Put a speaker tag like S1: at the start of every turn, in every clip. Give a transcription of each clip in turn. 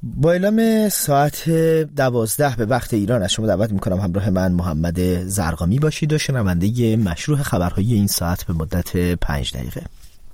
S1: با اعلام ساعت 12 به وقت ایران از شما دعوت میکنم همراه من محمد زرقامی باشید و شنونده مشروع خبرهای این ساعت به مدت 5 دقیقه.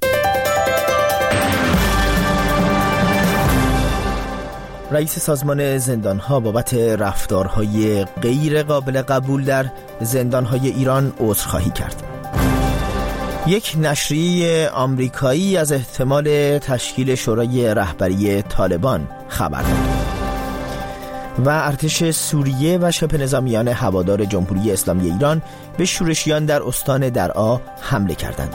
S1: رئیس سازمان زندانها بابت رفتارهای غیر قابل قبول در زندانهای ایران عذرخواهی کرد. یک نشریه آمریکایی از احتمال تشکیل شورای رهبری طالبان خبر داد و ارتش سوریه و شبه نظامیان هوادار جمهوری اسلامی ایران به شورشیان در استان درعا حمله کردند.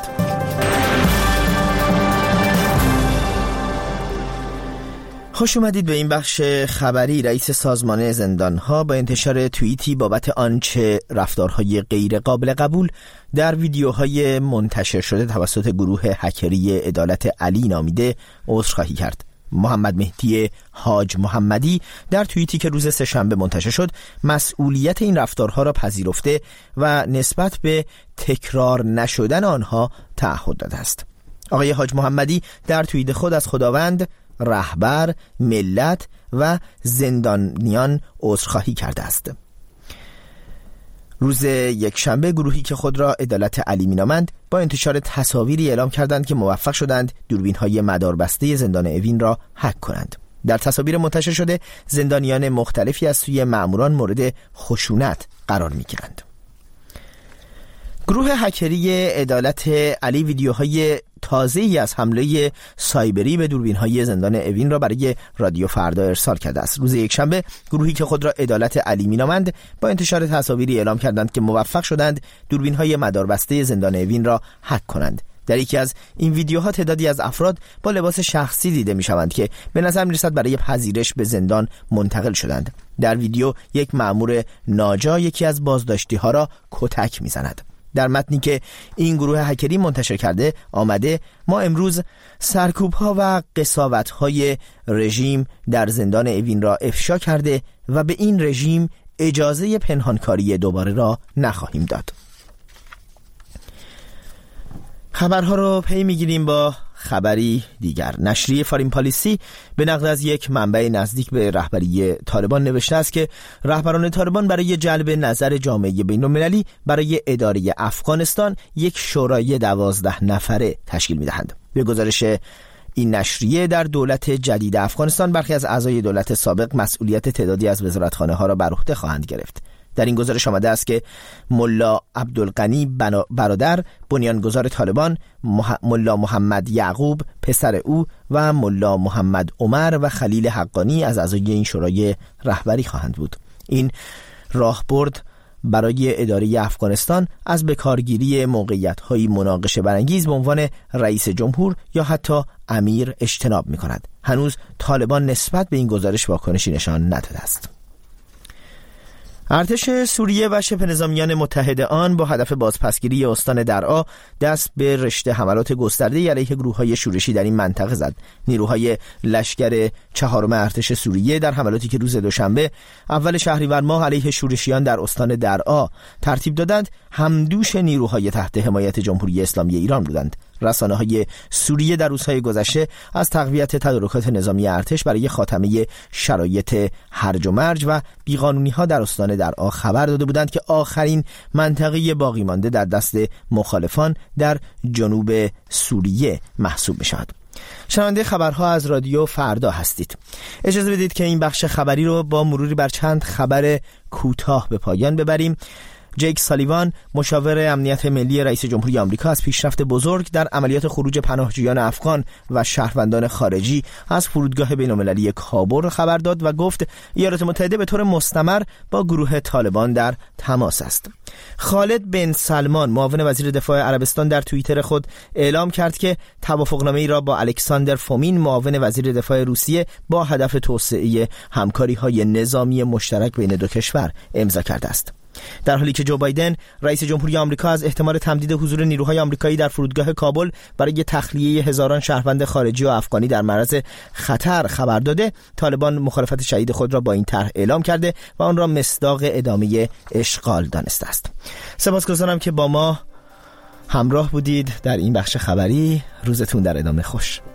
S1: خوش اومدید به این بخش خبری. رئیس سازمان زندانها با انتشار توییتی بابت آنچه رفتارهای غیر قابل قبول در ویدیوهای منتشر شده توسط گروه هکری عدالت علی نامیده عذرخواهی کرد. محمد مهدی حاج محمدی در توییتی که روز سه‌شنبه منتشر شد مسئولیت این رفتارها را پذیرفته و نسبت به تکرار نشدن آنها تعهد داده است. آقای حاج محمدی در توییت خود از خداوند، رهبر، ملت و زندانیان عذرخواهی کرده است. روز یکشنبه گروهی که خود را عدالت علی مینامند با انتشار تصاویری اعلام کردند که موفق شدند دوربین‌های مداربسته زندان اوین را هک کنند. در تصاویر منتشر شده زندانیان مختلفی از سوی مأموران مورد خشونت قرار می‌گیرند. گروه هکری عدالت علی ویدیوهای تازه‌ای از حمله سایبری به دوربین‌های زندان اوین را برای رادیو فردا ارسال کرده است. روز یکشنبه گروهی که خود را عدالت علی مینامند با انتشار تصاویری اعلام کردند که موفق شدند دوربین‌های مداربسته زندان اوین را هک کنند. در یکی از این ویدیوها تعدادی از افراد با لباس شخصی دیده می‌شوند که به نظر می‌رسد برای پذیرش به زندان منتقل شدند. در ویدیو یک مأمور ناجا یکی از بازداشتی‌ها را کتک می‌زند. در متنی که این گروه هکری منتشر کرده آمده ما امروز سرکوب‌ها و قساوت‌های رژیم در زندان اوین را افشا کرده و به این رژیم اجازه پنهانکاری دوباره را نخواهیم داد. خبرها رو پی میگیریم با خبری دیگر. نشریه فارین پالیسی به نقل از یک منبع نزدیک به رهبری طالبان نوشته است که رهبران طالبان برای جلب نظر جامعه بین‌المللی برای اداره افغانستان یک شورای 12 نفره تشکیل می‌دهند. به گزارش این نشریه در دولت جدید افغانستان برخی از اعضای دولت سابق مسئولیت تعدادی از وزارتخانه‌ها را بر عهده خواهند گرفت. در این گزارش آمده است که ملا عبدالغنی برادر بنیانگذار طالبان، ملا محمد یعقوب پسر او و ملا محمد عمر و خلیل حقانی از اعضای این شورای رهبری خواهند بود. این راهبرد برای اداره افغانستان از بکارگیری موقعیت‌های مناقشه برانگیز به عنوان رئیس جمهور یا حتی امیر اجتناب می‌کند. هنوز طالبان نسبت به این گزارش واکنشی نشان نداده است. ارتش سوریه و شبه نظامیان متحد آن با هدف بازپسگیری استان درعا دست به رشته حملات گسترده علیه گروه‌های شورشی در این منطقه زد. نیروهای لشکر چهارم ارتش سوریه در حملاتی که روز دوشنبه اول شهریور ماه علیه شورشیان در استان درعا ترتیب دادند همدوش نیروهای تحت حمایت جمهوری اسلامی ایران بودند. رسانه‌های سوریه در روزهای گذشته از تقویت تدارکات نظامی ارتش برای خاتمه شرایط هرج و مرج و بیقانونی‌ها در استان درعا خبر داده بودند که آخرین منطقه باقی مانده در دست مخالفان در جنوب سوریه محسوب می‌شود. شنونده خبرها از رادیو فردا هستید. اجازه بدید که این بخش خبری رو با مروری بر چند خبر کوتاه به پایان ببریم. جیک سالیوان مشاور امنیت ملی رئیس جمهوری آمریکا از پیشرفت بزرگ در عملیات خروج پناهجویان افغان و شهروندان خارجی از فرودگاه بین‌المللی کابل خبر داد و گفت ایالات متحده به طور مستمر با گروه طالبان در تماس است. خالد بن سلمان معاون وزیر دفاع عربستان در توییتر خود اعلام کرد که توافقنامه‌ای را با الکساندر فومین معاون وزیر دفاع روسیه با هدف توسعه همکاری‌های نظامی مشترک بین دو کشور امضا کرده است. در حالی که جو بایدن رئیس جمهوری آمریکا از احتمال تمدید حضور نیروهای آمریکایی در فرودگاه کابل برای تخلیه هزاران شهروند خارجی و افغانی در معرض خطر خبر داده، طالبان مخالفت شدید خود را با این طرح اعلام کرده و آن را مصداق ادامه اشغال دانسته است. سپاسگزارم که با ما همراه بودید در این بخش خبری. روزتون در ادامه خوش.